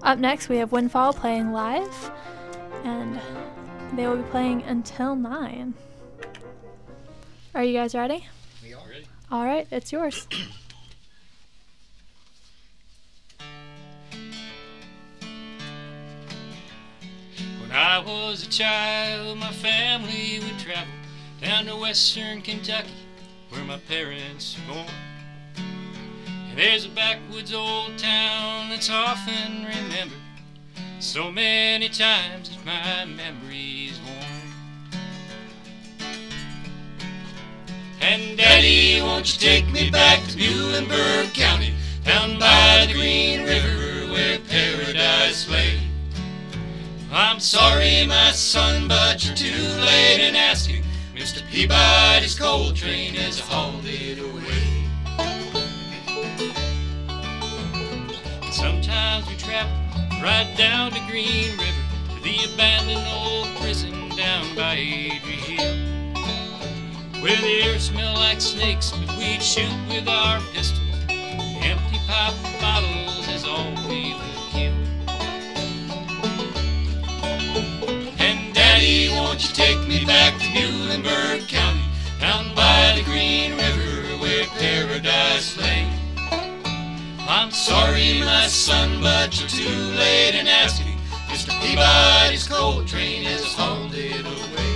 Up next, we have Windfall playing live, and they will be playing until 9. Are you guys ready? We are ready. All right, it's yours. When I was a child, my family would travel down to western Kentucky, where my parents were born. And there's a backwoods old town that's often remembered so many times that my memory's worn. And Daddy, won't you take me back to Muhlenberg County, down by the Green River where paradise lay? I'm sorry, my son, but you're too late in asking. Mr. Peabody's coal train has hauled it away. Sometimes we travel right down to Green River, to the abandoned old prison down by Adrie Hill, where the air smelled like snakes, but we'd shoot with our pistols. Empty pop bottles is all we would kill. And Daddy, won't you take me back to Muhlenberg County, down by the Green River where paradise lay? I'm sorry, my son, but you're too late in asking. Mr. Peabody's coal train has hauled it away.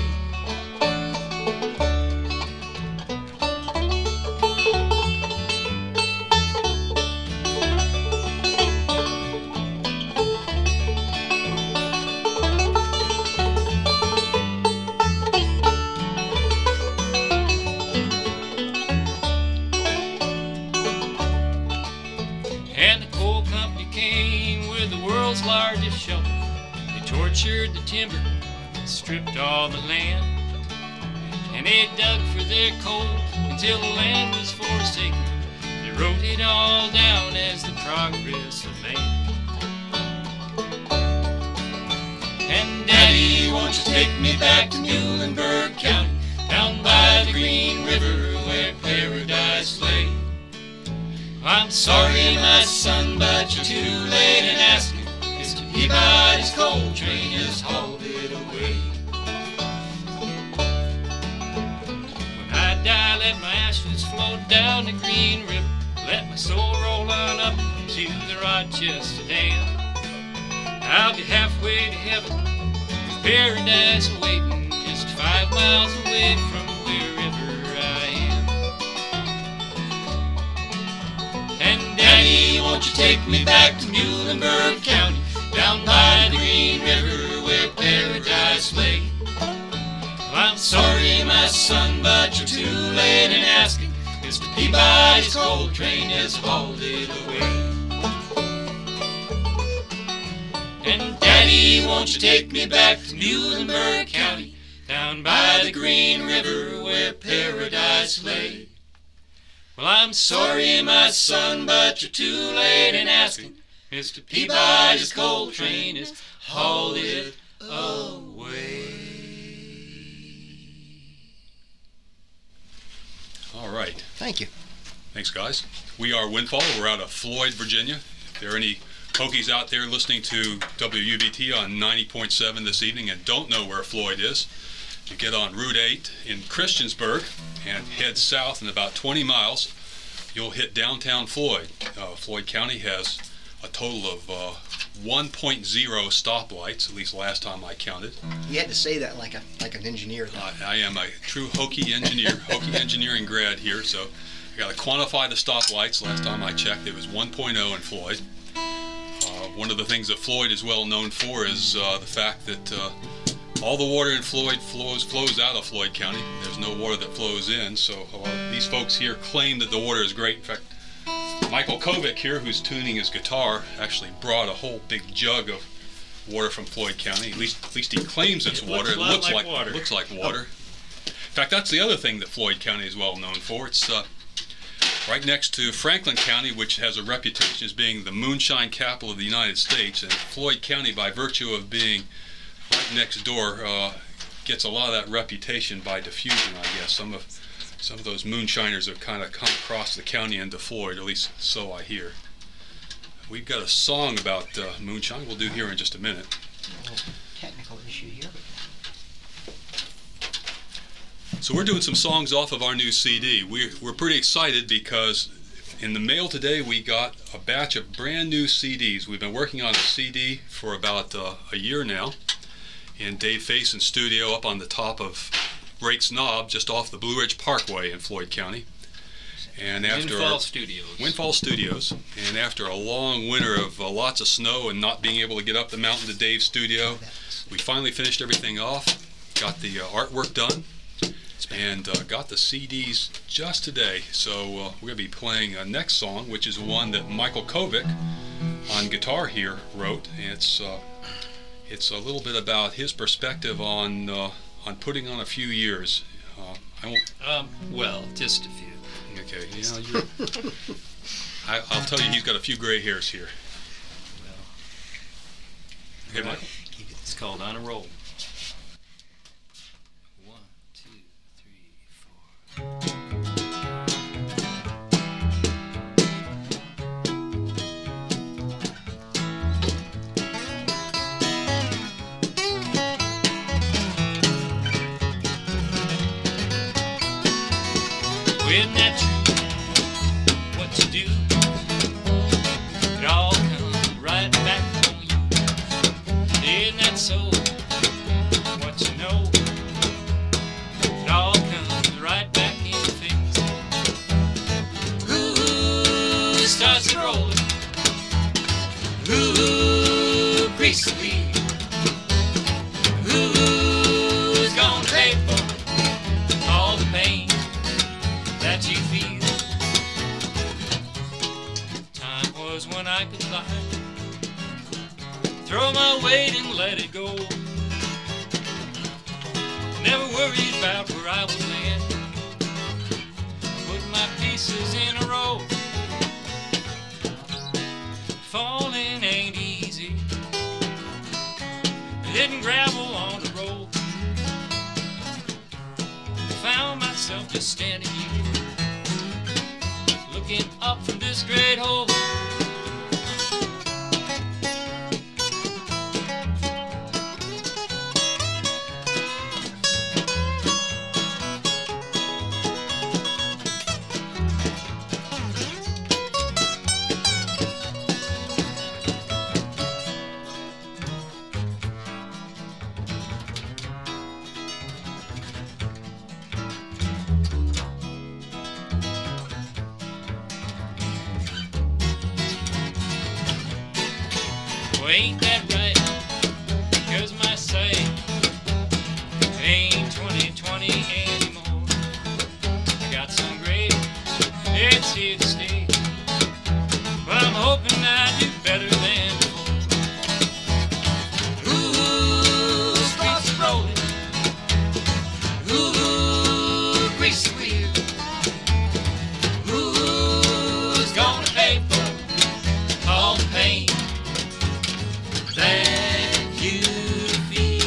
Largest shovel. They tortured the timber, stripped all the land, and they dug for their coal until the land was forsaken. They wrote it all down as the progress of man. And Daddy, won't you take me back to Muhlenberg County, down by the Green River where paradise lay? I'm sorry, my son, but you're too late in asking. Mr. Peabody's coal train has hauled it away. When I die, let my ashes float down the Green River. Let my soul roll on up to the Rochester Dam. I'll be halfway to heaven, with paradise awaiting, just 5 miles away from wherever I am. And Daddy, won't you take me back to Muhlenberg County, down by the Green River where paradise lay? I'm sorry, my son, but you're too late in asking. Mr. Peabody's coal train has hauled it away. And Daddy, won't you take me back to Muhlenberg County, down by the Green River where paradise lay? Well, I'm sorry, my son, but you're too late in asking. Mr. Peabody's coal train has hauled it away. All right. Thank you. Thanks, guys. We are Windfall. We're out of Floyd, Virginia. If there are any Hokies out there listening to WUBT on 90.7 this evening and don't know where Floyd is, you get on Route 8 in Christiansburg and head south, in about 20 miles, you'll hit downtown Floyd. Floyd County has a total of 1.0 stoplights, at least last time I counted. You had to say that like an engineer. I am a true Hokie engineer, Hokie engineering grad here, so I got to quantify the stoplights. Last time I checked, it was 1.0 in Floyd. One of the things that Floyd is well known for is the fact that all the water in Floyd flows out of Floyd County. There's no water that flows in, so these folks here claim that the water is great. In fact, Michael Kovic here, who's tuning his guitar, actually brought a whole big jug of water from Floyd County. At least he claims it's water. It looks like water. It looks like water. In fact, that's the other thing that Floyd County is well known for. It's right next to Franklin County, which has a reputation as being the moonshine capital of the United States, and Floyd County, by virtue of being right next door, gets a lot of that reputation by diffusion, I guess. Some of those moonshiners have kind of come across the county into Floyd, at least so I hear. we've got a song about moonshine we'll do here in just a minute. Technical issue here. So we're doing some songs off of our new CD. We're pretty excited because in the mail today we got a batch of brand new CDs. We've been working on a CD for about a year now in Dave Faison's studio up on the top of Rake's Knob, just off the Blue Ridge Parkway in Floyd County. And after Windfall Studios. And after a long winter of lots of snow and not being able to get up the mountain to Dave's studio, we finally finished everything off, got the artwork done, and got the CDs just today. So we're going to be playing a next song, which is one that Michael Kovic on guitar here wrote. And it's a little bit about his perspective on putting on a few years. Well, just a few. Okay, I'll tell you, he's got a few gray hairs here. Well, okay, Michael. It's called On a Roll. 1, 2, 3, 4. Isn't that true? What you do, it all comes right back on you. Isn't that so? What you know, it all comes right back in your face. Ooh, starts to roll. Ooh, grease the wheel. Who's gonna pay for all the pain that you feel? Time was when I could fly, throw my weight and let it go. Never worried about where I would land, put my pieces in a row. Falling ain't easy, hitting gravel on the road. Found myself just standing here, looking up from this great hole. Well, ain't that right? 'Cause my sight ain't 20/20 anymore. I got some gray, it's here to stay, but I'm hoping I do better than before. Ooh, starts rolling. Ooh, grease the wheel. Who's gonna pay for all the pain that you feel?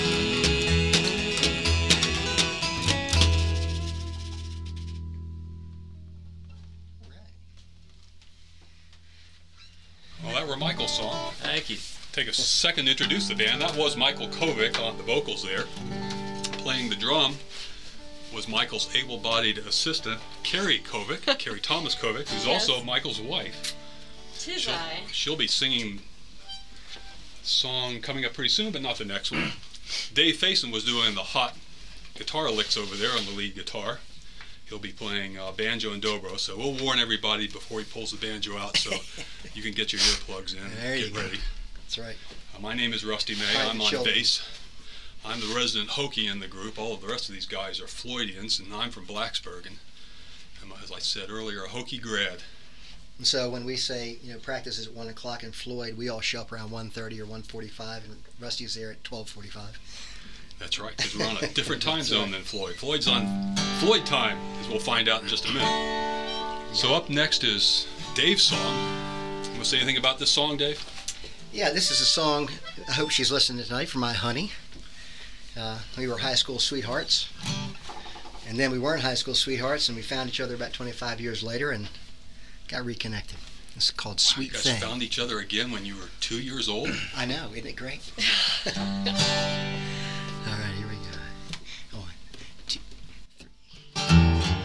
Well, that were Michael's song. Thank you. Take a second to introduce the band. That was Michael Kovic on the vocals there. Playing the drum was Michael's able-bodied assistant, Carrie Kovic, Carrie Thomas Kovic, who's also Michael's wife. Tis I. She'll be singing a song coming up pretty soon, but not the next one. Dave Faison was doing the hot guitar licks over there on the lead guitar. He'll be playing banjo and dobro, so we'll warn everybody before he pulls the banjo out so you can get your earplugs in There and you get go. ready. That's right. My name is Rusty May. Hi, I'm the on children. bass. I'm the resident Hokie in the group. All of the rest of these guys are Floydians, and I'm from Blacksburg. And as I said earlier, a Hokie grad. And so when we say, practice is at 1 o'clock in Floyd, we all show up around 1:30 or 1:45, and Rusty's there at 12:45. That's right, because we're on a different time zone than Floyd. Floyd's on Floyd time, as we'll find out in just a minute. So up next is Dave's song. You want to say anything about this song, Dave? Yeah, this is a song, I hope she's listening tonight, for my honey. We were high school sweethearts, and then we weren't high school sweethearts, and we found each other about 25 years later and got reconnected. It's called You Sweet guys Thing. found each other again when you were 2 years old? I know, isn't it great? All right, here we go. 1, 2, 3.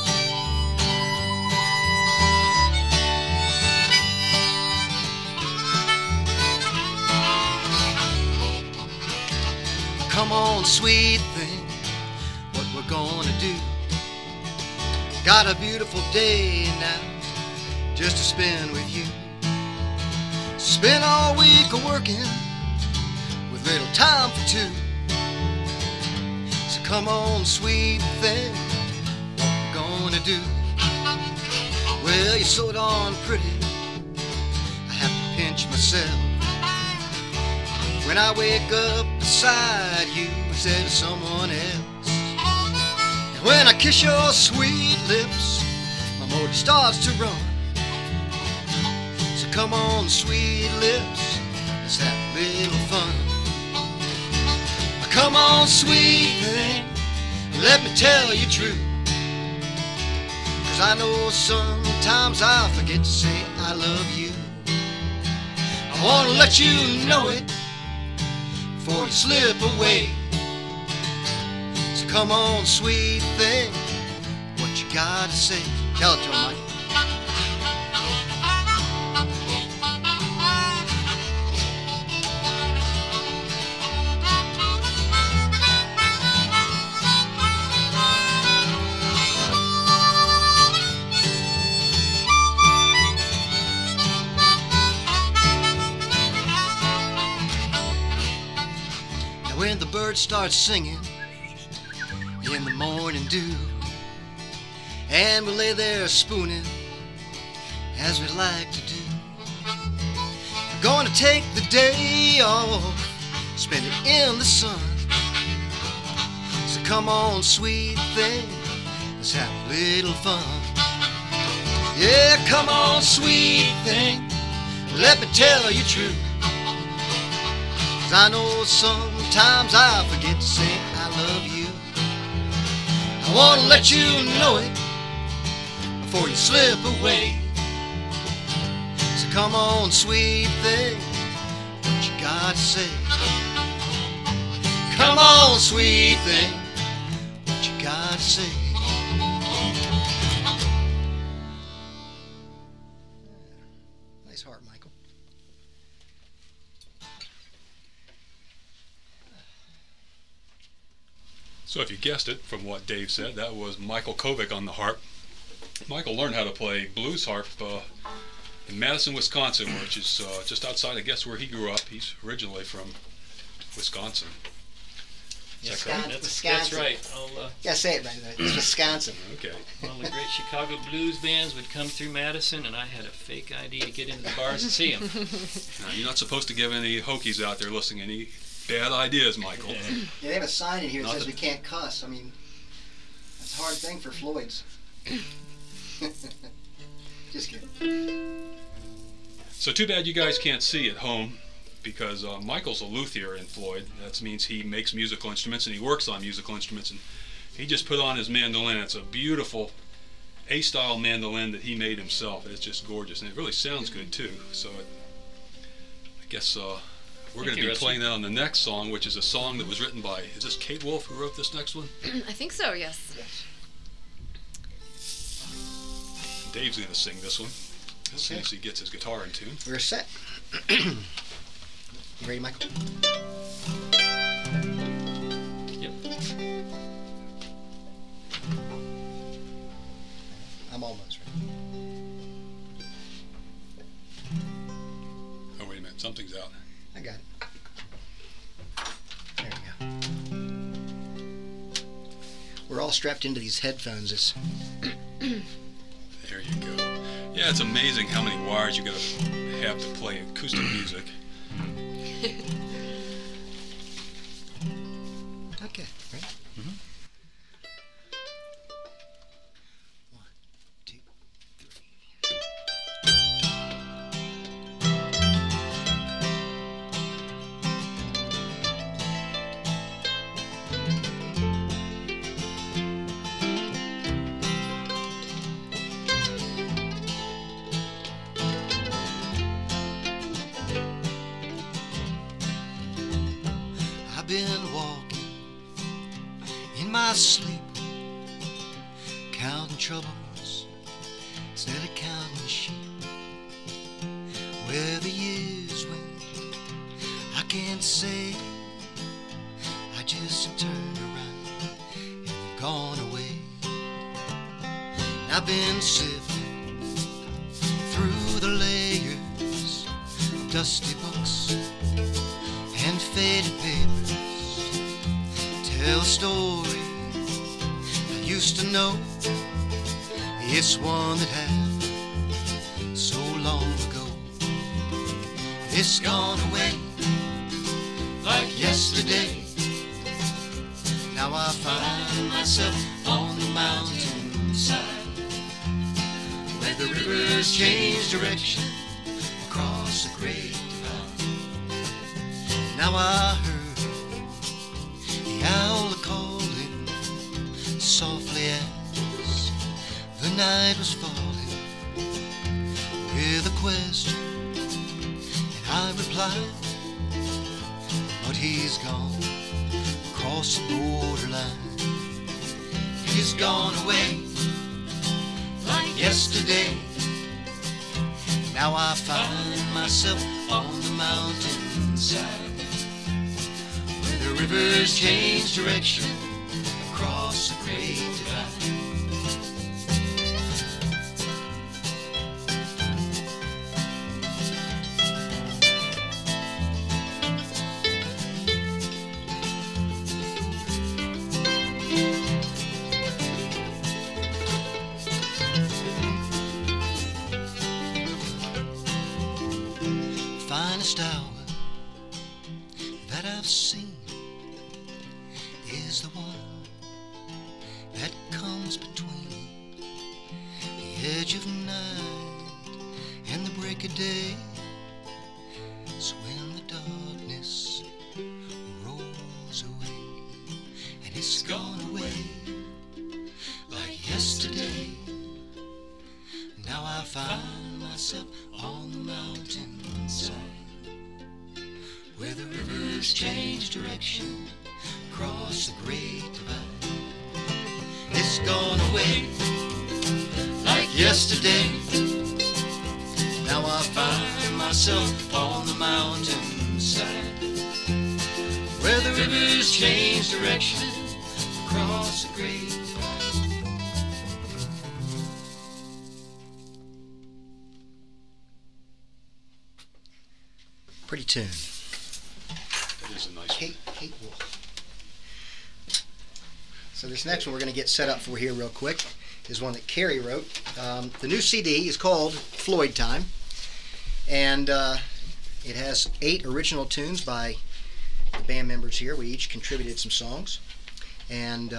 Come on, sweet thing, what we're gonna do. Got a beautiful day now, just to spend with you. Spend all week a-working, with little time for two. So come on, sweet thing, what we're gonna do. Well, you're so darn pretty, I have to pinch myself when I wake up beside you instead of someone else. And when I kiss your sweet lips, my motor starts to run. So come on, sweet lips, let's have a little fun. Come on, sweet thing, let me tell you true. 'Cause I know sometimes I'll forget to say I love you. I wanna let you know it before you slip away. So come on, sweet thing, what you gotta say? Tell it to him, Mike. When the birds start singing in the morning dew, and we lay there spooning as we like to do, we're gonna take the day off, spend it in the sun. So come on, sweet thing, let's have a little fun. Yeah, come on, sweet thing, let me tell you true. 'Cause I know sometimes I forget to say I love you. I wanna let you know it before you slip away. So come on, sweet thing, what you gotta say? Come on, sweet thing, what you gotta say? Nice heart, Michael. So if you guessed it from what Dave said, that was Michael Kovic on the harp. Michael learned how to play blues harp in Madison, Wisconsin, which is just outside, I guess, where he grew up. He's originally from Wisconsin. Is that correct? That's right. Yeah, say it right there. It's Wisconsin. Okay. All the great Chicago blues bands would come through Madison, and I had a fake ID to get into the bars and see them. Now, you're not supposed to give any Hokies out there listening any bad ideas, Michael. Yeah, they have a sign in here that Not says that- we can't cuss. I mean, that's a hard thing for Floyd's. Just kidding. So too bad you guys can't see at home, because Michael's a luthier in Floyd. That means he makes musical instruments and he works on musical instruments. And he just put on his mandolin. It's a beautiful A-style mandolin that he made himself. It's just gorgeous, and it really sounds good too. So I guess we're going to be Rusty. playing that on the next song, which is a song that was written by, is this Kate Wolf who wrote this next one? I think so, yes. Dave's going to sing this one as soon as he gets his guitar in tune. We're set. You ready, Michael? Yep. I'm almost ready. Oh, wait a minute. Something's out. I got it. There we go. We're all strapped into these headphones. It's There you go. Yeah, it's amazing how many wires you got to have to play acoustic music. okay. Ready? Mhm. 1, 2, 3. I sleep, counting troubles instead of counting sheep. Where the years went, I can't say. I just turned around and they've gone away. I've been sifting through the layers of dusty books and faded papers. Tell a story I used to know. It's one that happened so long ago. It's gone away like yesterday. Now I find myself on the mountainside, where the rivers change direction across the great divide. Now I heard the owl calling softly as the night was falling with a question, and I replied, but he's gone across the borderline. He's gone away like yesterday. Now I find myself on the mountainside, where the rivers change direction across the great divide. Finest hour that I've seen is the one that comes between the edge of night and the break of day. It's when the darkness rolls away, and it's gone away like yesterday. Now I find myself on the mountainside, where the rivers change direction across the great divide. It's gone away like yesterday. Now I find myself on the mountainside, where the rivers change direction across the great divide. Pretty tune. That is a nice one. Kate Wolf. So this next one we're going to get set up for here real quick is one that Carrie wrote. The new CD is called Floyd Time, and it has 8 original tunes by the band members here. We each contributed some songs, and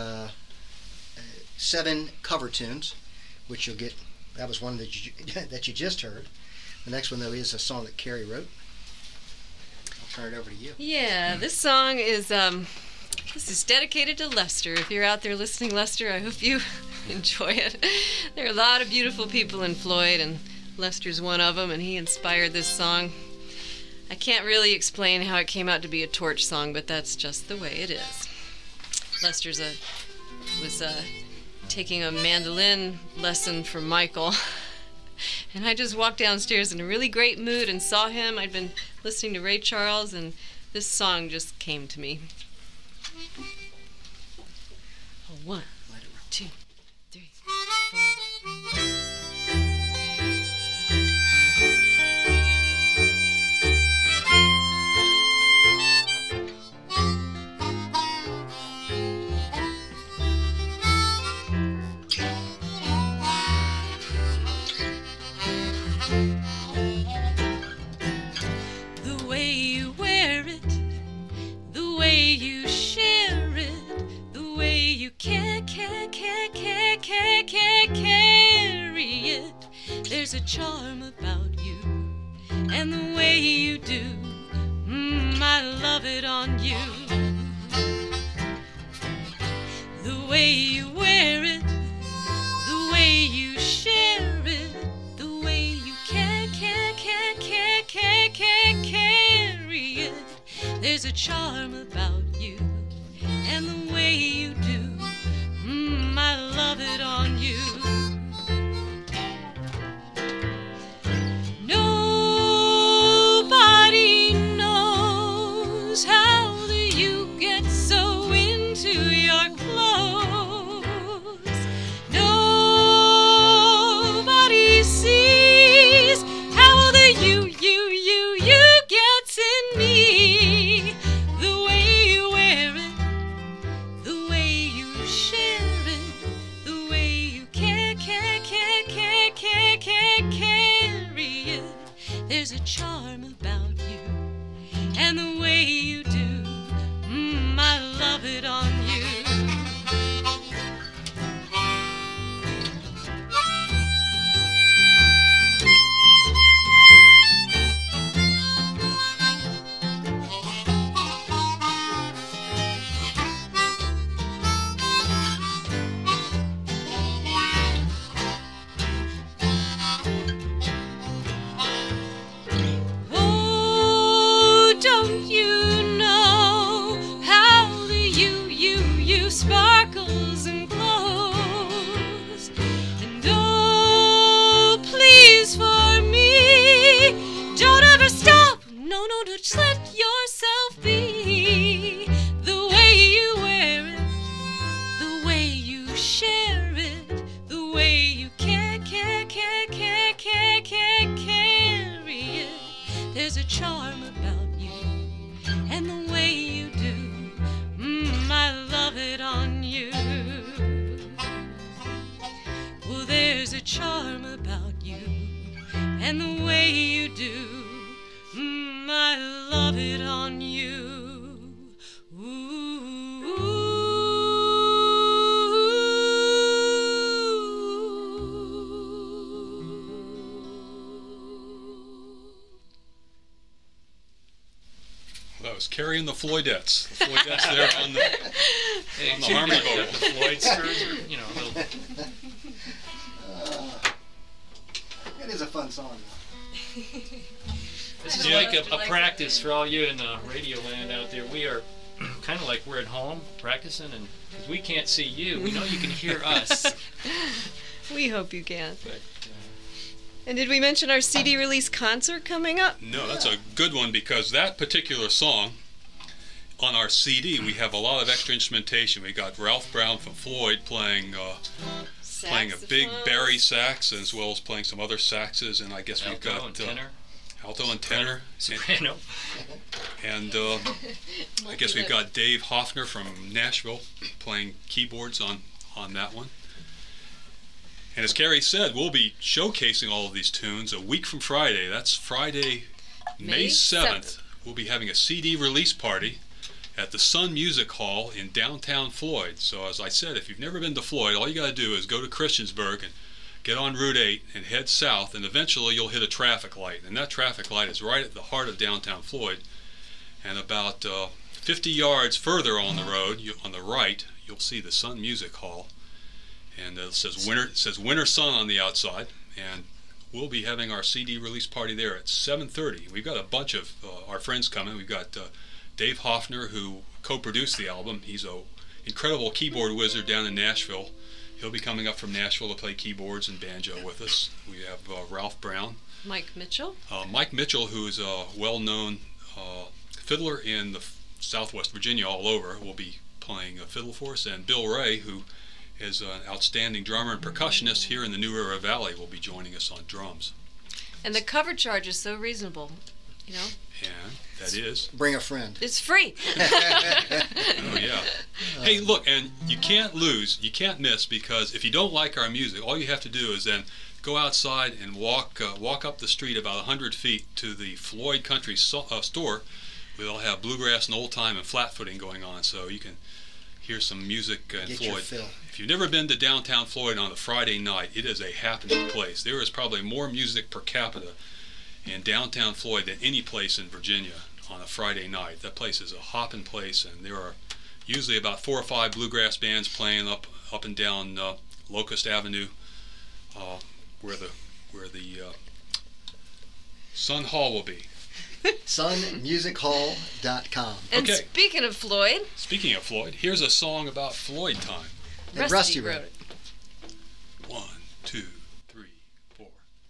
7 cover tunes, which you'll get. That was one that you just heard. The next one, though, is a song that Carrie wrote. Turn it over to you. Yeah, this song is this is dedicated to Lester. If you're out there listening, Lester, I hope you enjoy it. There are a lot of beautiful people in Floyd, and Lester's one of them, and he inspired this song. I can't really explain how it came out to be a Torch song, but that's just the way it is. Lester was taking a mandolin lesson from Michael. And I just walked downstairs in a really great mood and saw him. I'd been listening to Ray Charles, and this song just came to me. 1, 2, 3, 4. There's a charm about you, and the way you do, I love it on you. The way you wear it, the way you share it, the way you carry it. There's a charm about you, and the way you do, There's a charm about you, and the way you do, I love it on you. Sparkles and glows, and oh, please for me, don't ever stop, no, just let yourself be. The way you wear it, the way you share it, the way you carry it. There's a charm about you, and the way you do, I love it on you. Well, there's a charm about you, and the way you do, I love it on you. That was Carrie and the Floydettes. The Floydettes there on the harmony vocal. The Floydsters, or, you know, little... It is a fun song. This is like a practice for all you in radio land out there. We are kind of like we're at home practicing, and because we can't see you, we know you can hear us. We hope you can. But, and did we mention our CD release concert coming up? No, that's a good one, because that particular song, on our CD, we have a lot of extra instrumentation. We got Ralph Brown from Floyd playing a big bari sax, as well as playing some other saxes, and I guess we've got alto and tenor, soprano, and I guess we've got Dave Hoffner from Nashville playing keyboards on that one. And as Carrie said, we'll be showcasing all of these tunes a week from Friday. That's Friday, May 7th. We'll be having a CD release party at the Sun Music Hall in downtown Floyd. So as I said, if you've never been to Floyd, all you got to do is go to Christiansburg and get on Route 8 and head south, and eventually you'll hit a traffic light. And that traffic light is right at the heart of downtown Floyd. And about 50 yards further on the road, on the right, you'll see the Sun Music Hall. And it says Winter Sun on the outside, and we'll be having our CD release party there at 7:30. We've got a bunch of our friends coming. We've got Dave Hoffner, who co-produced the album. He's an incredible keyboard wizard down in Nashville. He'll be coming up from Nashville to play keyboards and banjo with us. We have Ralph Brown. Mike Mitchell. Mike Mitchell, who is a well-known fiddler in the Southwest Virginia all over, will be playing a fiddle for us. And Bill Ray, who is an outstanding drummer and percussionist here in the New River Valley, will be joining us on drums. And the cover charge is so reasonable, you know? Yeah, that is. Bring a friend. It's free. Oh, yeah. Hey, look, and you can't lose, you can't miss, because if you don't like our music, all you have to do is then go outside and walk up the street about 100 feet to the Floyd Country store. We'll have bluegrass and old time and flat footing going on, so you can hear some music in Get Floyd. your fill. If you've never been to downtown Floyd on a Friday night, it is a happening place. There is probably more music per capita in downtown Floyd than any place in Virginia on a Friday night. That place is a hopping place, and there are usually about 4 or 5 bluegrass bands playing up and down Locust Avenue, where the Sun Hall will be. sunmusichall.com. And Okay. speaking of Floyd, Here's a song about Floyd time. And Rusty wrote it. 1, 2, 3, 4.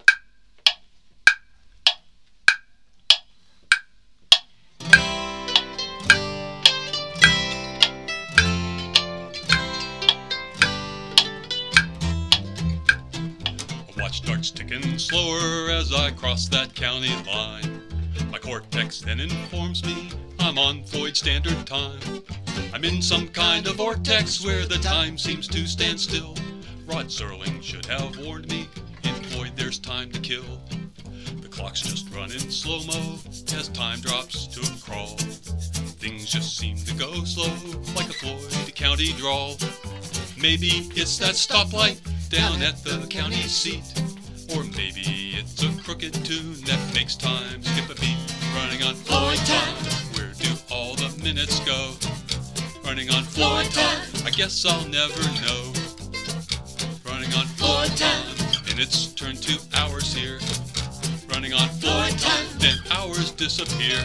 My watch starts ticking slower as I cross that county line. My cortex then informs me I'm on Floyd Standard Time. I'm in some kind of vortex where the time seems to stand still. Rod Serling should have warned me, in Floyd there's time to kill. The clock's just running slow-mo as time drops to a crawl. Things just seem to go slow, like a Floyd County drawl. Maybe it's that stoplight down at the county seat, or maybe it's a crooked tune that makes time skip a beat. Running on Floyd time, where do all the minutes go? Running on Floyd time, I guess I'll never know. Running on Floyd time, minutes turn to hours here. Running on Floyd time, then hours disappear.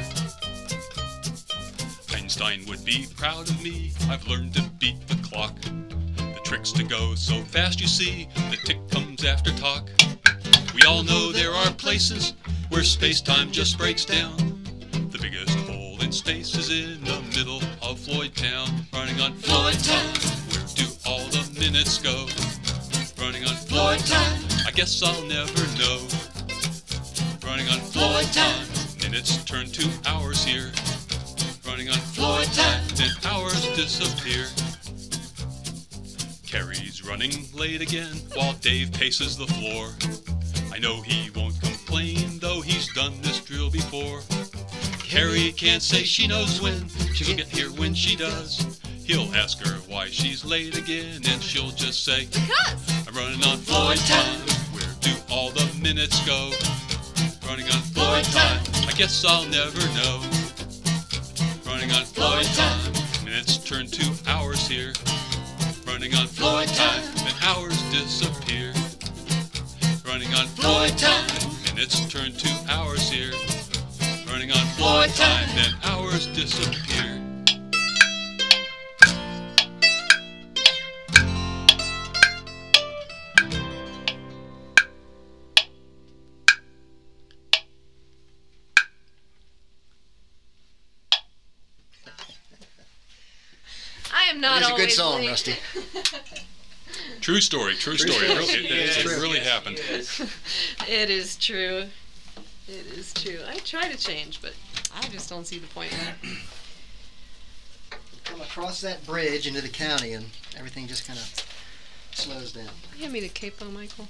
Einstein would be proud of me, I've learned to beat the clock. The trick's to go so fast, you see, the tick comes after talk. We all know there are places where space-time just breaks down. The biggest hole in space is in the middle of Floyd Town. Running on Floyd time, where do all the minutes go? Running on Floyd time, I guess I'll never know. Running on Floyd time, minutes turn to hours here. Running on Floyd time, then hours disappear. Carrie's running late again while Dave paces the floor. I know he won't complain, though he's done this drill before. Carrie can't say she knows when she'll get here when she does. He'll ask her why she's late again, and she'll just say, Because I'm running on Floyd time. Where do all the minutes go? Running on Floyd time, I guess I'll never know. Running on Floyd time, minutes turn to hours here. Running on Floyd time, then hours disappear. Running on Floyd time, minutes turn to hours here. Running on Floyd time, then hours disappear. I am not It is a good always song, late. Rusty. True story, true story. It really happened. It is true. It is true. I try to change, but I just don't see the point in it. Come across that bridge into the county and everything just kind of slows down. Hand me the capo, Michael.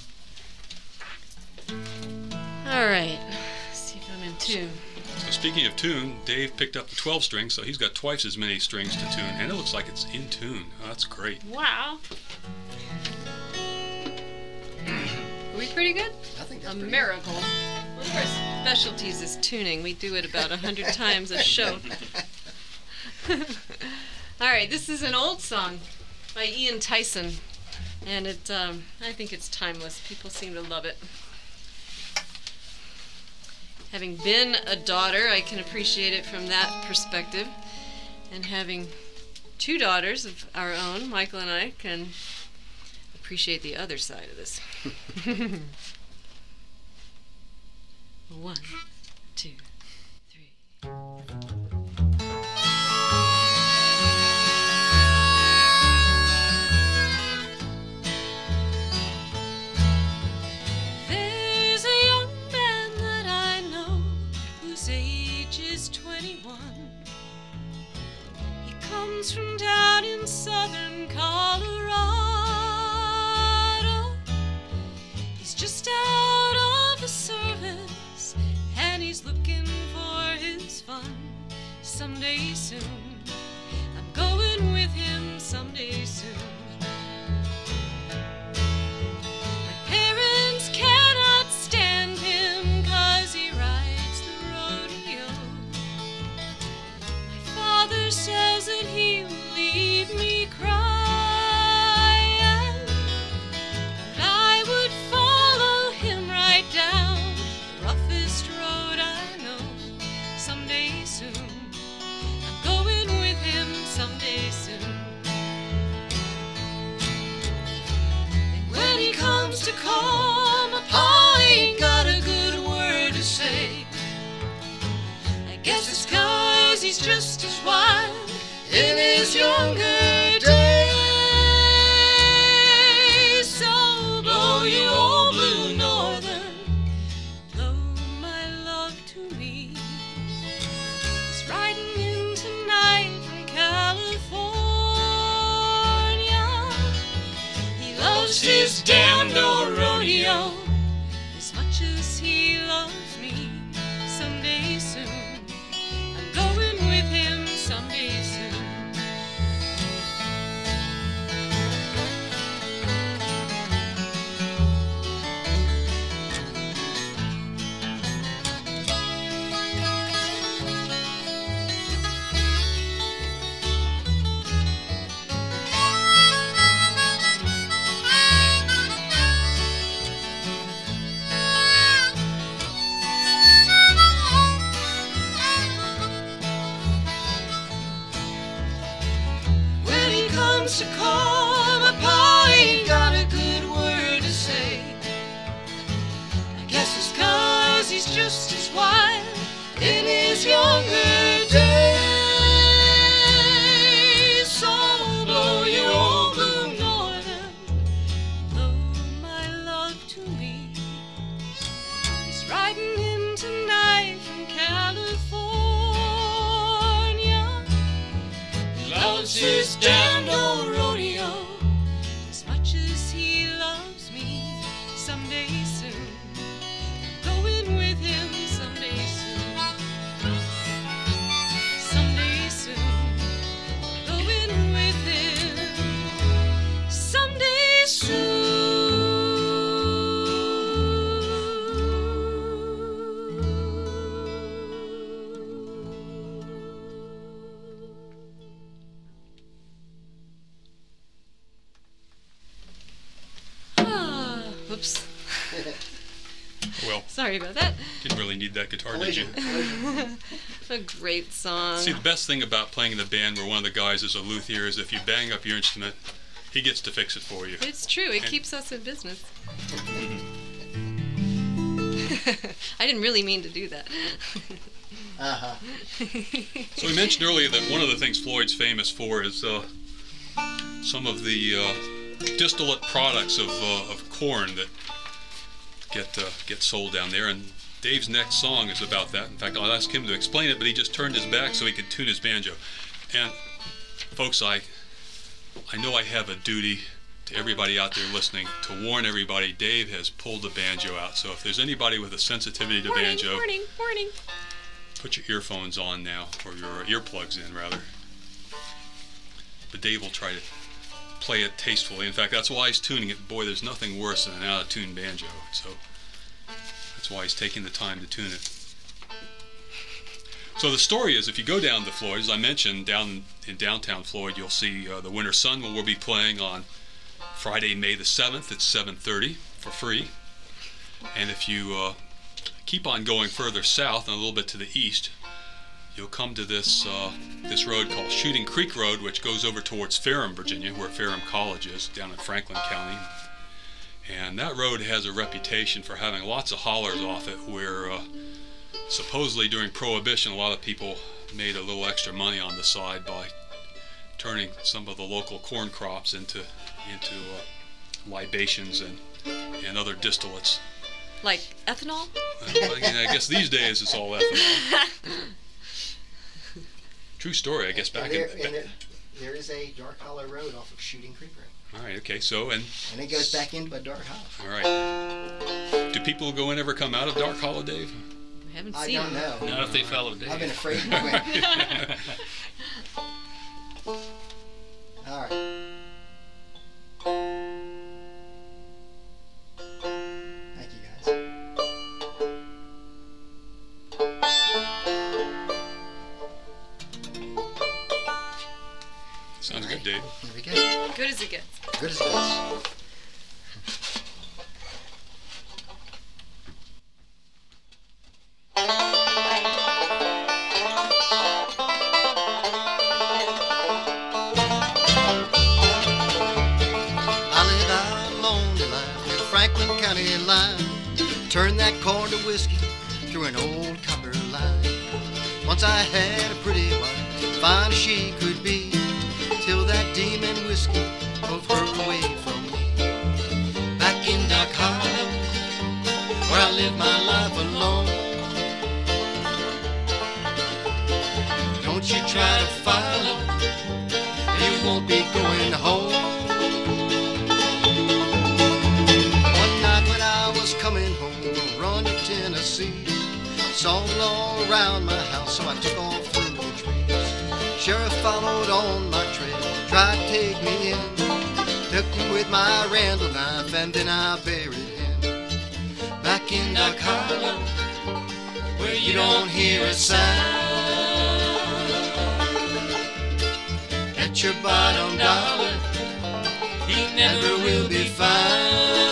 All right. Let's see if I'm in tune. So speaking of tune, Dave picked up the 12 string, so he's got twice as many strings to tune, and it looks like it's in tune. Oh, that's great. Wow. Are we pretty good? I think that's A pretty miracle. One of our specialties is tuning. We do it about 100 times a show. All right, this is an old song by Ian Tyson, and I think it's timeless. People seem to love it. Having been a daughter, I can appreciate it from that perspective, and having two daughters of our own, Michael and I, can appreciate the other side of this. 1, 2, 3. There's a young man that I know whose age is 21. He comes from down in southern Colorado. He's just out of the service, and he's looking for his fun someday soon. I'm going with him someday soon. My parents cannot stand him 'cause he rides the rodeo. My father says that he'll leave me crying, but I would follow him right down the roughest road I know someday soon. I'm going with him someday soon. And when he comes to call, my pa ain't got a good word to say. I guess it's 'cause he's just as wild in his younger days. So blow you old blue northern, blow my love to me. He's riding in tonight from California. He loves his damned old rodeo as much as he loves someday soon. I'm going with him someday soon. When he comes to call, my pa ain't got a good word to say. I guess it's 'cause he's just as wild in his younger days. So blow your old blue northern, blow my love to me. He's riding in tonight from California. He loves his damned old rodeo as much as he loves me. Someday soon, I'm going with him someday soon. Someday soon, I'm going with him someday Whoops. Well, Sorry about that. didn't really need that guitar, did you? A great song. See, the best thing about playing in the band where one of the guys is a luthier is if you bang up your instrument, he gets to fix it for you. It's true. It And- keeps us in business. I didn't really mean to do that. Uh-huh. So we mentioned earlier that one of the things Floyd's famous for is some of the distillate products of corn that get sold down there. And Dave's next song is about that. In fact, I'll ask him to explain it, but he just turned his back so he could tune his banjo. And folks, I know I have a duty to everybody out there listening to warn everybody. Dave has pulled the banjo out. So if there's anybody with a sensitivity to banjo, Warning, warning. put your earphones on now, or your earplugs in rather. But Dave will try to play it tastefully. In fact, that's why he's tuning it. Boy, there's nothing worse than an out-of-tune banjo. So that's why he's taking the time to tune it. So the story is, if you go down to Floyd, as I mentioned, down in downtown Floyd, you'll see the Winter Sun, where we'll be playing on Friday, May the 7th at 7:30 for free. And if you keep on going further south and a little bit to the east, you'll come to this road called Shooting Creek Road, which goes over towards Ferrum, Virginia, where Ferrum College is, down in Franklin County. And that road has a reputation for having lots of hollers off it, where supposedly during Prohibition, a lot of people made a little extra money on the side by turning some of the local corn crops into libations and other distillates. Like ethanol? I guess these days it's all ethanol. True story, I guess. Back in. There is a Dark Hollow Road off of Shooting Creek Road. All right. Okay. So and it goes back into a Dark Hollow. All right. Do people go in ever come out of Dark Hollow, Dave? I haven't I seen don't it. know. Not if they follow Dave. I've been afraid to go in. All right. Thank you, guys. Sounds good, Dave. There we go. Good as it gets. Good as it gets. I live out a lonely life near the Franklin County line. Turn that corn to whiskey through an old copper line. Once I had a pretty wife, fine as she could be, till that demon whiskey drove her away from me. Back in Dark Hollow, where I live my life alone. Don't you try to follow, you won't be going home. One night when I was coming home from a run to Tennessee, It's all around my house, so I took off through the trees. Sheriff followed on my trail, tried to take me in. Took him with my Randall knife, and then I buried him. Back in Dark Hollow, where you don't hear a sound. At your bottom dollar, he never will be found.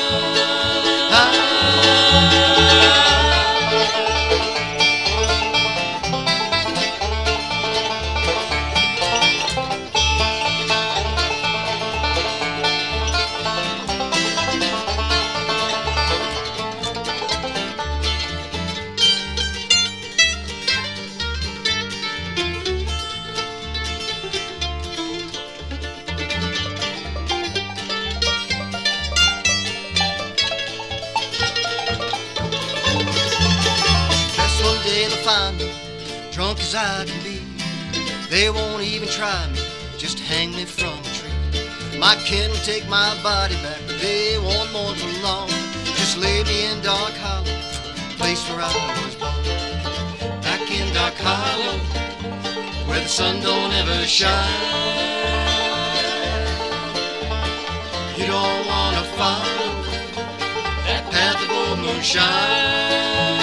Find me, drunk as I can be. They won't even try me, just hang me from a tree. My kin will take my body back, but they won't mourn for long. Just lay me in Dark Hollow, place where I was born. Back in Dark Hollow, where the sun don't ever shine. You don't wanna follow that path of old moonshine.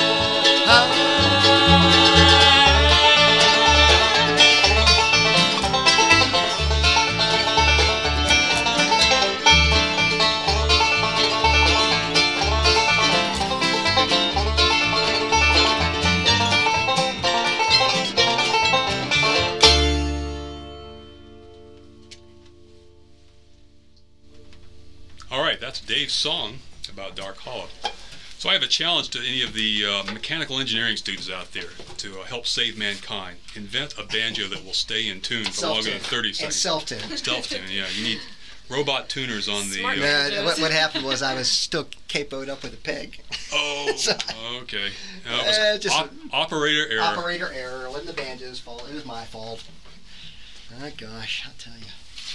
All right, that's Dave's song about Dark Hollow. So I have a challenge to any of the mechanical engineering students out there to help save mankind. Invent a banjo that will stay in tune for longer than 30 seconds. And self-tune. Self-tune, yeah. You need robot tuners on the... What happened was I was still capoed up with a peg. Oh, okay. It was operator error. Operator error. It wasn't the banjo's fault. It was my fault. Oh, gosh, I'll tell you.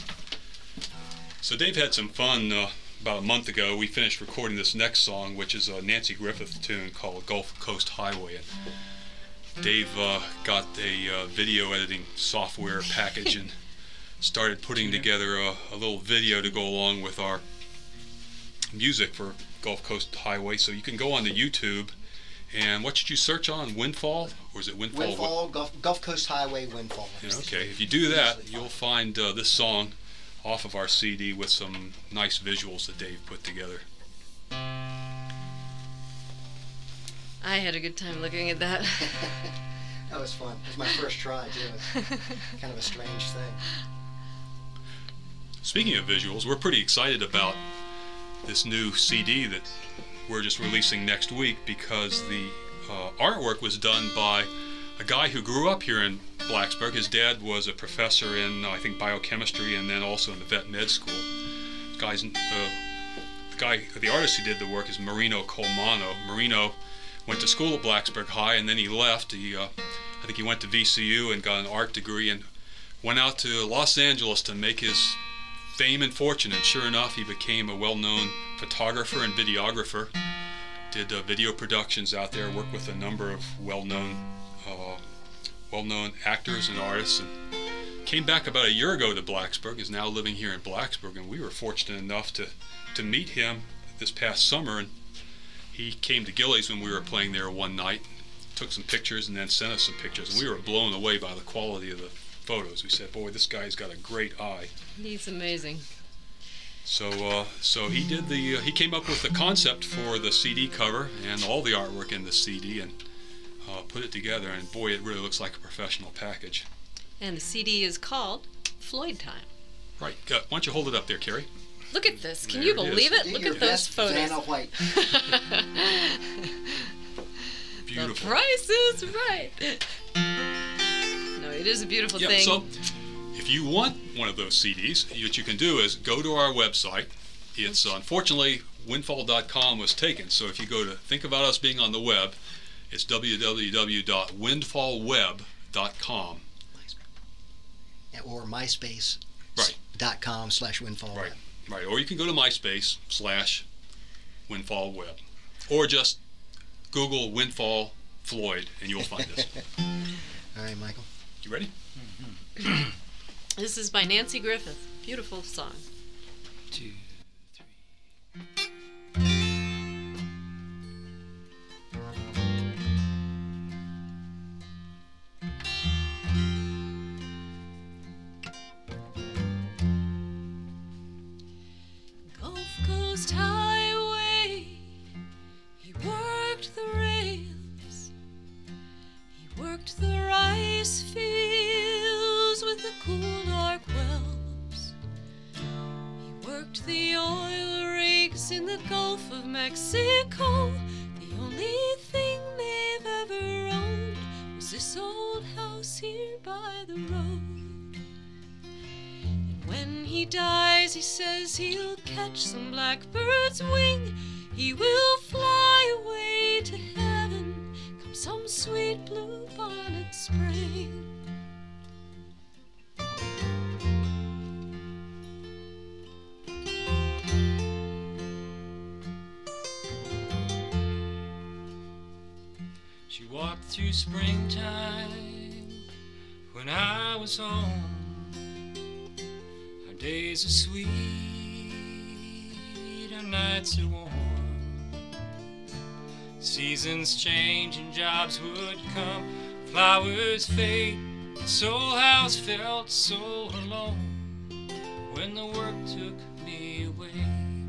So Dave had some fun about a month ago. We finished recording this next song, which is a Nancy Griffith tune called Gulf Coast Highway. And Dave got a video editing software package and started putting together a little video to go along with our music for Gulf Coast Highway. So you can go on to YouTube, and what should you search on? Windfall? Or is it Windfall? Windfall, Gulf Coast Highway, Windfall. Yeah, okay, if you do that, you'll find this song off of our CD with some nice visuals that Dave put together. I had a good time looking at that. That was fun. It was my first try, too. It was kind of a strange thing. Speaking of visuals, we're pretty excited about this new CD that we're just releasing next week, because the artwork was done by a guy who grew up here in Blacksburg. His dad was a professor in, I think, biochemistry, and then also in the vet med school. The artist who did the work is Marino Colmano. Marino went to school at Blacksburg High, and then he left. I think he went to VCU and got an art degree and went out to Los Angeles to make his fame and fortune. And sure enough, he became a well-known photographer and videographer. Did video productions out there, worked with a number of well-known actors and artists, and came back about a year ago to Blacksburg, is now living here in Blacksburg, and we were fortunate enough to meet him this past summer. And he came to Gillies when we were playing there one night, took some pictures, and then sent us some pictures, and we were blown away by the quality of the photos. We said, boy, this guy's got a great eye. He's amazing. So he came up with the concept for the CD cover and all the artwork in the CD, and put it together, and boy, it really looks like a professional package. And the CD is called Floyd Time. Right. Why don't you hold it up there, Carrie? Look at this. Can There you it believe is. it? Look at those photos. Vanna White. Beautiful. The price is right. No, it is a beautiful thing. So if you want one of those CDs, what you can do is go to our website. It's unfortunately windfall.com was taken, so if you go to think about us being on the web, it's www.windfallweb.com. Or MySpace.com/windfall. Right. Or you can go to MySpace/windfallweb, or just Google Windfall Floyd, and you'll find us. All right, Michael. You ready? This is by Nancy Griffith. Beautiful song. 2, 3. Gulf Coast Highway, he worked the rails, he worked the rice fields with the cool dark wells, he worked the oil rigs in the Gulf of Mexico. The only thing they've ever owned was this old house here by the road. When he dies, he says he'll catch some blackbird's wing. He will fly away to heaven come some sweet blue bonnet spring. She walked through springtime when I was home. Our days are sweet, our nights are warm. Seasons change and jobs would come, flowers fade. This old house felt so alone when the work took me away.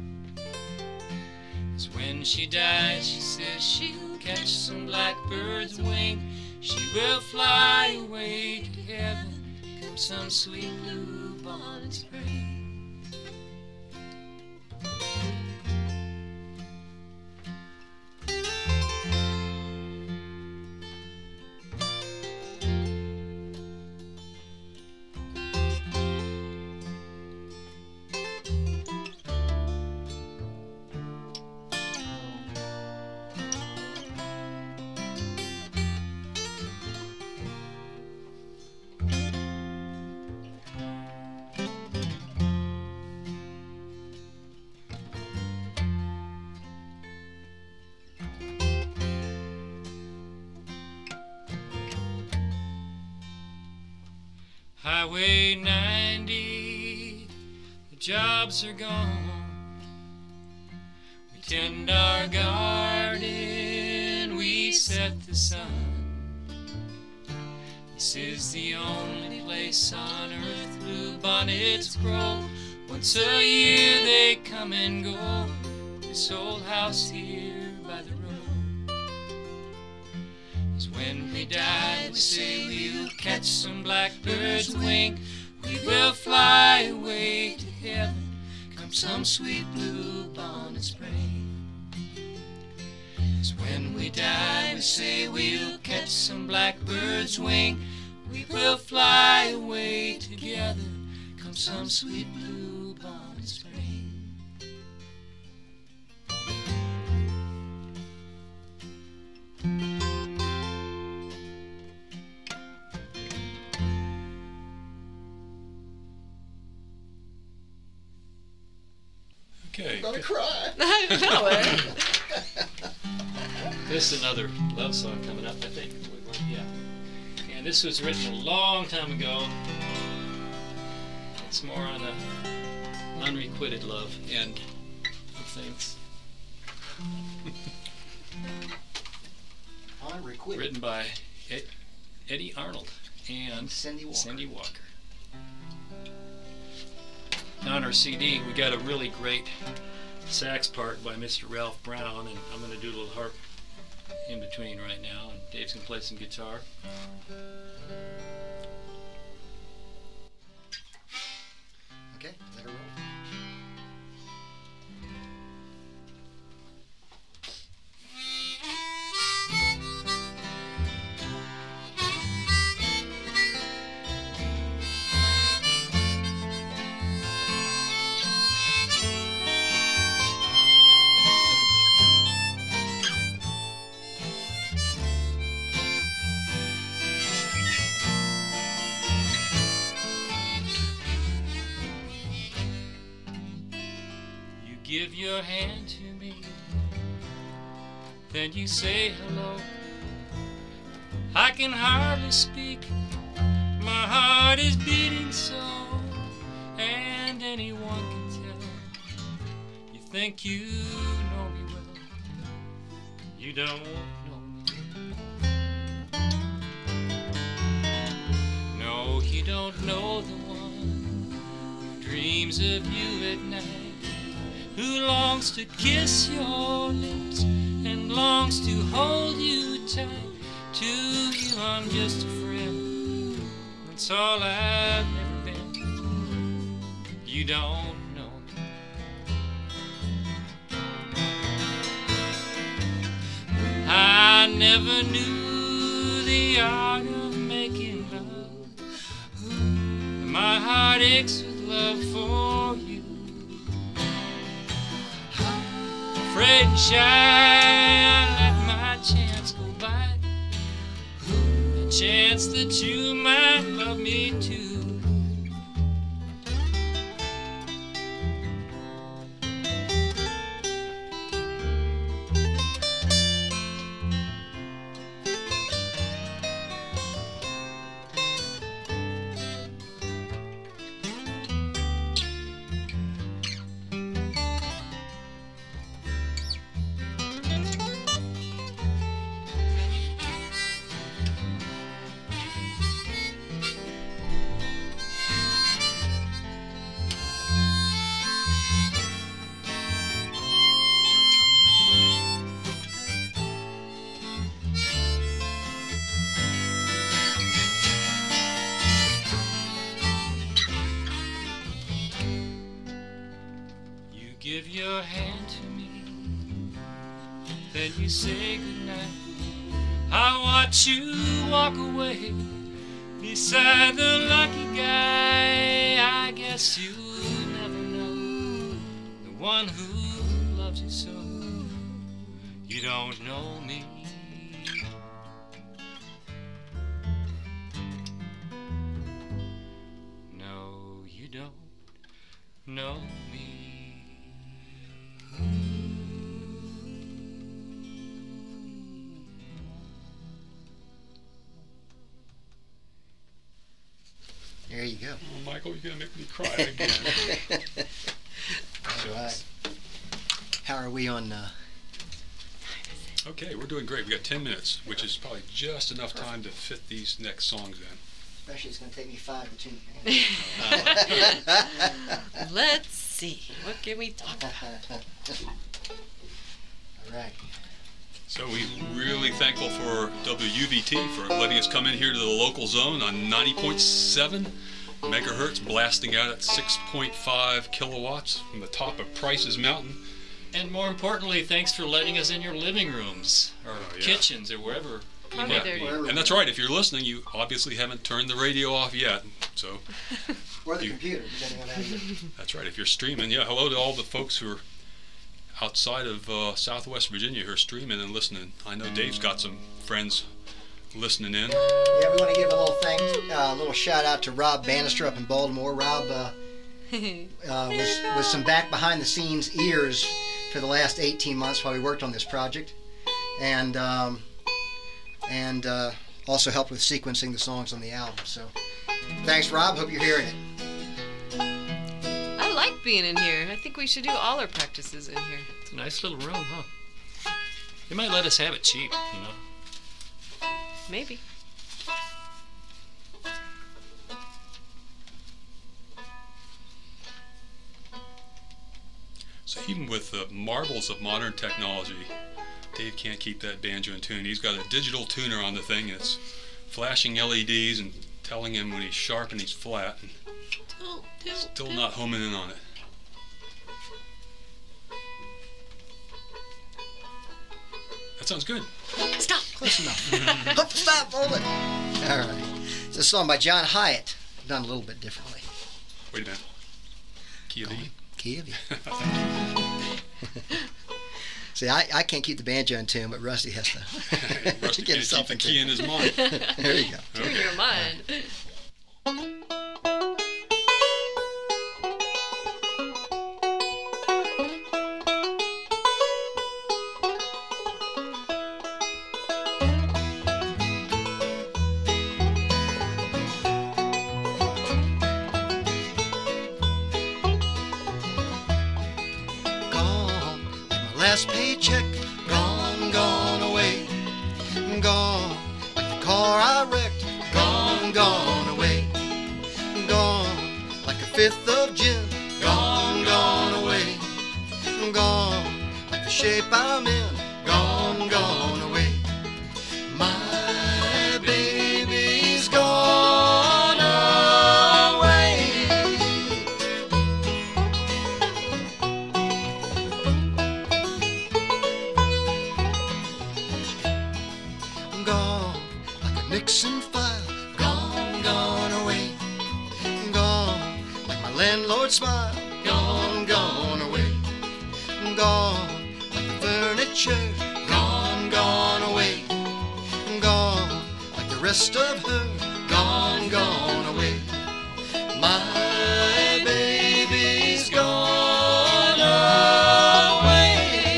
'Cause when she dies, she says she'll catch some blackbird's wing. She will fly away to heaven come some sweet blue bonnet spring. Highway 90, the jobs are gone. We tend our garden, we set the sun. This is the only place on earth blue bonnets grow. Once a year they come and go, this old house here by the road. When we die, we say we'll catch some blackbird's wing. We will fly away to heaven come some sweet blue bonnet spring. 'Cause when we die, we say we'll catch some blackbird's wing. We will fly away together come some sweet blue bonnet spring. Okay. I'm gonna cry. No, This is another love song coming up, I think. Yeah. And this was written a long time ago. It's more on a unrequited love end of things. Unrequited. Written by Eddie Arnold and Cindy Walker. Cindy Walker. On our CD, we got a really great sax part by Mr. Ralph Brown, and I'm going to do a little harp in between right now, and Dave's going to play some guitar. Okay, let her roll. Give your hand to me, then you say hello. I can hardly speak. My heart is beating so, and anyone can tell. You think you know me well, you don't know me. No, you don't know the one who dreams of you at night, who longs to kiss your lips and longs to hold you tight. To you I'm just a friend, that's all I've ever been. You don't know me. I never knew the art of making love. My heart aches with love for you. Afraid and shy, I let my chance go by. A chance that you might love me too. Give your hand to me, then you say goodnight. I watch you walk away beside the lucky guy. I guess you'll never know the one who loves you so. You don't know me. No, you don't know me. There you go. Oh, Michael, you're gonna make me cry again. All right. How are we on? Okay, we're doing great. We got 10 minutes, which is probably just enough time to fit these next songs in. Especially, it's going to take me 5 to 2. Let's see. What can we talk about? All right. So we're really thankful for WUVT for letting us come in here to the local zone on 90.7 megahertz, blasting out at 6.5 kilowatts from the top of Price's Mountain. And more importantly, thanks for letting us in your living rooms or yeah. kitchens or wherever you Probably might they're- be. And that's right, if you're listening, you obviously haven't turned the radio off yet. So Or the You- computer, depending on how you. that's right, if you're streaming, yeah, hello to all the folks who are outside of Southwest Virginia who are streaming and listening. I know Dave's got some friends listening in. Yeah, we want to give a little thanks, a little shout out to Rob Bannister up in Baltimore. Rob was some back behind the scenes ears for the last 18 months while we worked on this project, and also helped with sequencing the songs on the album. So thanks, Rob. Hope you're hearing it. I like being in here. I think we should do all our practices in here. It's a nice little room, huh? They might let us have it cheap, you know. Maybe. So even with the marvels of modern technology, Dave can't keep that banjo in tune. He's got a digital tuner on the thing, and it's flashing LEDs and telling him when he's sharp and he's flat, and still not homing in on it. That sounds good. Stop. Close enough. Stop, hold it. All right. It's a song by John Hyatt, done a little bit differently. Wait a minute. Key of E? Key of E. See, I can't keep the banjo in tune, but Rusty has to Rusty get can't himself keep the in key tune. in his mind. There you go. In your mind. last paycheck, gone, gone away. Gone, like the car I wrecked, gone, gone away. Gone, like a fifth of gin, gone, gone away. Gone, like the shape I'm in, gone, gone away. My baby's gone away. Gone, like a Nixon file, gone, gone away. Gone, like my landlord's smile, gone, gone away. Gone, like the furniture, gone, gone away. Gone, like the rest of her, gone, gone away. My baby's gone away.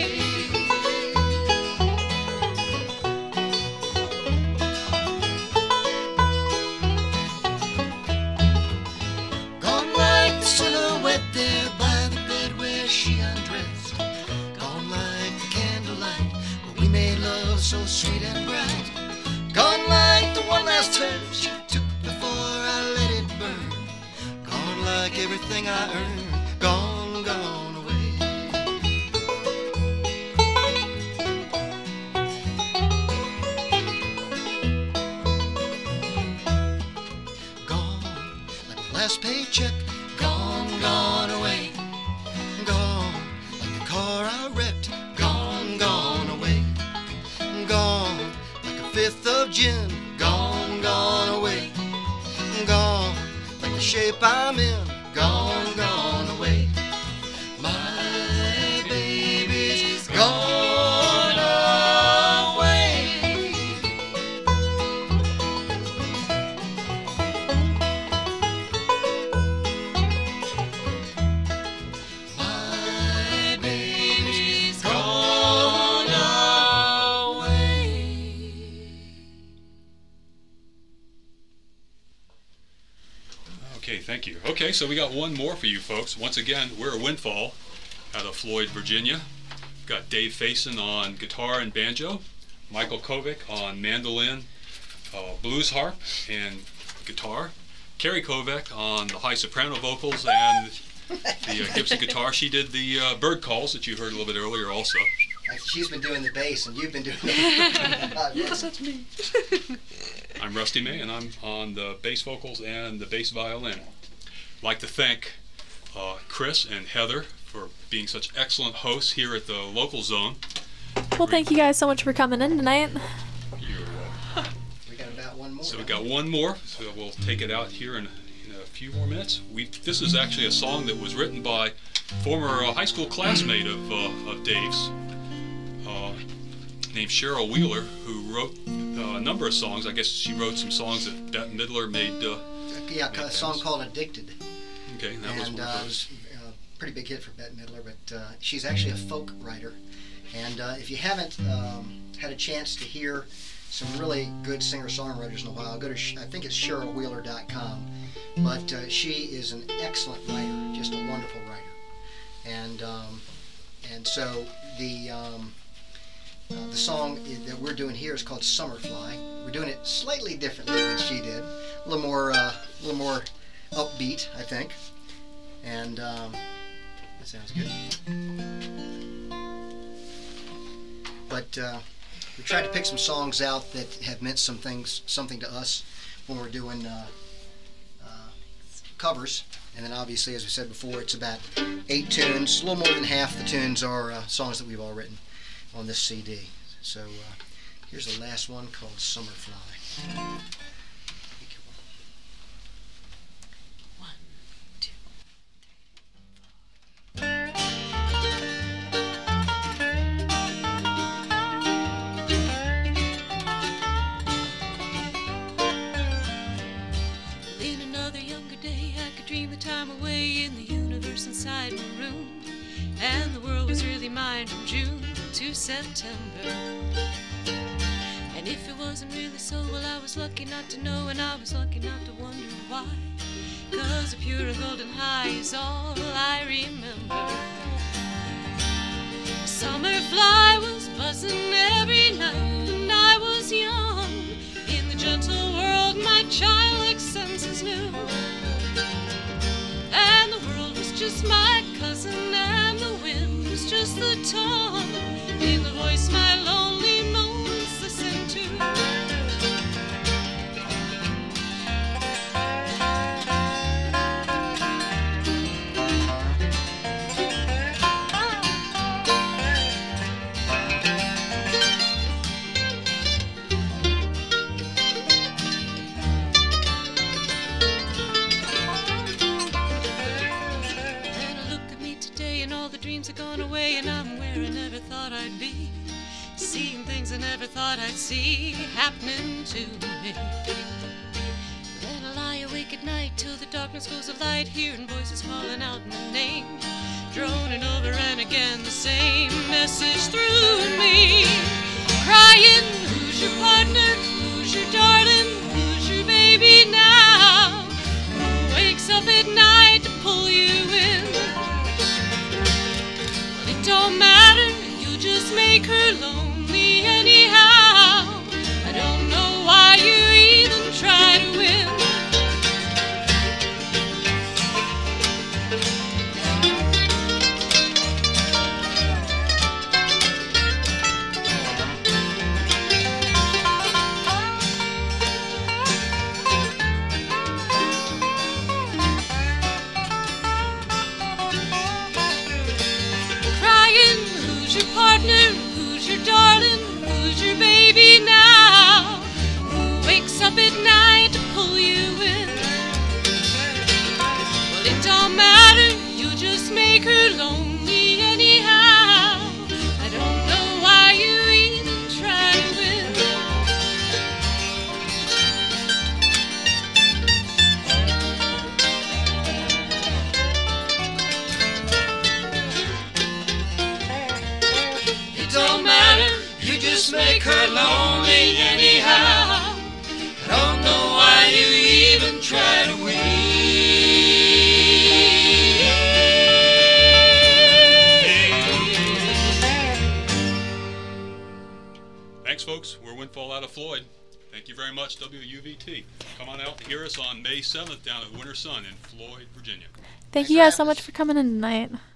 Gone like the silhouette there by the bed where she undressed. Gone like the candlelight where we made love so sweet and bright. Gone like the one last turn she took before I let it burn. Gone like everything I earned, gone, gone away. Gone like the last paycheck, gone, gone away. Gone like the car I wrecked, gone, gone away. Gone like a fifth of gin, gone, gone away. Gone like the shape I'm in, gone, gone away. My baby's gone away. My baby's gone away. Okay, thank you. Okay, so we got one more for you folks. Once again, we're a Windfall out of Floyd, Virginia. We've got Dave Faison on guitar and banjo, Michael Kovic on mandolin, blues harp, and guitar, Carrie Kovac on the high soprano vocals and the Gibson guitar. She did the bird calls that you heard a little bit earlier also. She's been doing the bass and you've been doing the Yes, that's me. I'm Rusty May, and I'm on the bass vocals and the bass violin. I'd like to thank Chris and Heather for being such excellent hosts here at the local zone. Well, thank you guys so much for coming in tonight. You're welcome. We got about one more. So we got one more, so we'll take it out here in a few more minutes. This is actually a song that was written by former high school classmate of Dave's, named Cheryl Wheeler, who wrote a number of songs. I guess she wrote some songs that Bette Midler made. Yeah, a song called Addicted. Okay, that was And one of it those. was a pretty big hit for Bette Midler, but she's actually a folk writer. And if you haven't had a chance to hear some really good singer-songwriters in a while, go to, I think it's CherylWheeler.com. But she is an excellent writer, just a wonderful writer. And so the song that we're doing here is called Summerfly. We're doing it slightly differently than she did, a little more upbeat, I think. And that sounds good. But we tried to pick some songs out that have meant something to us when we're doing covers. And then obviously, as we said before, it's about 8 tunes. A little more than half the tunes are songs that we've all written on this CD. So here's the last one called Summerfly. In another younger day, I could dream the time away in the universe inside my room. And the world was really mine from June to September. And if it wasn't really so, well, I was lucky not to know, and I was lucky not to wonder why. 'Cause a pure and golden high is all I remember. A summer fly was buzzing every night when I was young. In the gentle world my childlike senses knew. And the world was just my cousin, and the wind was just the tongue in the voice my lonely moments listened to. Dreams are gone away and I'm where I never thought I'd be, seeing things I never thought I'd see happening to me. Then I lie awake at night till the darkness goes alight, hearing voices calling out my name, droning over and again the same message through me, crying, who's your partner, who's your darling, who's your baby now, who wakes up at night to pull you in. Don't matter, you just make her lonely anyhow. I don't know why you even try to win. Who's your partner, who's your darling, who's your baby now, who wakes up at night to pull you in? Well, it don't matter, you just make her lonely anyhow. I don't know why you even try to win. Don't matter, you just make her lonely anyhow. I don't know why you even try to win. Thanks, folks. We're Windfall out of Floyd. Thank you very much, WUVT. Come on out to hear us on May 7th down at Winter Sun in Floyd, Virginia. Thank you guys so much for coming in tonight.